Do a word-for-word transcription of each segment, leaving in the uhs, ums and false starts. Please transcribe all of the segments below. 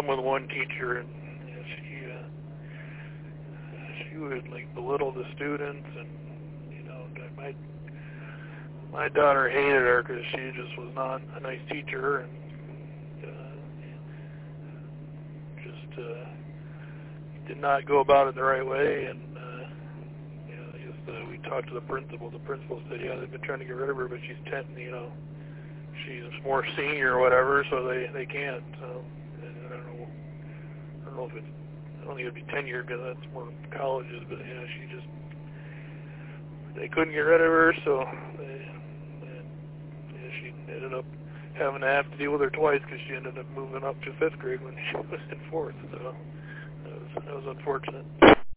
problem with one teacher, and you know, she uh, she would like belittle the students, and you know, my my daughter hated her because she just was not a nice teacher, and uh, just uh, did not go about it the right way, and. Uh, Uh, we talked to the principal. The principal said, yeah, they've been trying to get rid of her, but she's ten, you know, she's more senior or whatever, so they, they can't. So, and I don't know, I don't know if it's, I don't think it'd be tenure because that's more colleges, but, you know, she just, they couldn't get rid of her, so they, and, yeah, she ended up having to have to deal with her twice because she ended up moving up to fifth grade when she was in fourth, so that was, that was unfortunate.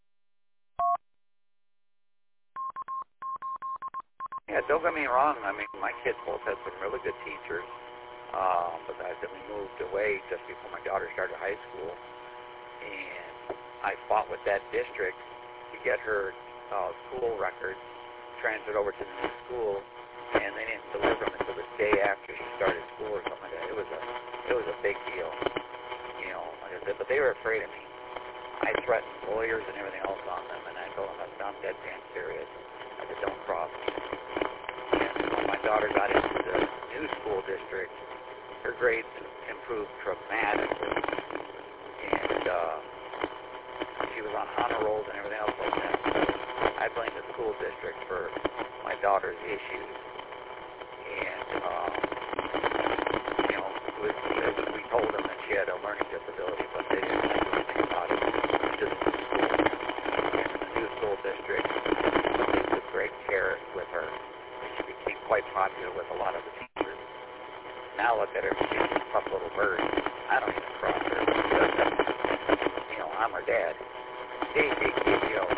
Yeah, don't get me wrong. I mean, my kids both had some really good teachers. Um, but I, then we moved away just before my daughter started high school. And I fought with that district to get her uh, school records transferred over to the new school. And they didn't deliver them until the day after she started school or something like that. It was a, it was a big deal. You know, like I said, but they were afraid of me. I threatened lawyers and everything else on them. And I told them, I'm dead damn serious. I said, don't cross me. My daughter got into the new school district. Her grades improved dramatically, and uh, she was on honor rolls and everything else like that. So I blame the school district for my daughter's issues. And um, you know, it was, we told them that she had a learning disability, but they didn't do anything about it. Just the school. And in the new school district, they took great care with her. Quite popular with a lot of the teachers. Now look at her, she's a tough little bird. I don't even cross her. You know, I'm her dad. Hey, big kid, you know,